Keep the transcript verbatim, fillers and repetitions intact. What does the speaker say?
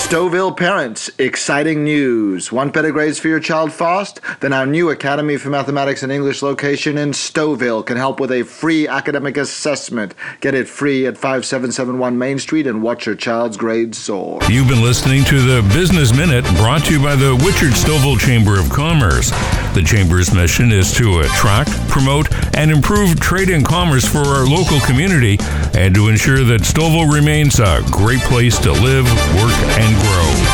Stouffville parents, exciting news. Want better grades for your child fast? Then our new Academy for Mathematics and English location in Stouffville can help with a free academic assessment. Get it free at five seven seven one Main Street and watch your child's grades soar. You've been listening to the Business Minute, brought to you by the Wichert Stouffville Chamber of Commerce. The Chamber's mission is to attract, promote, and improve trade and commerce for our local community and to ensure that Stouffville remains a great place to live, work, and grow.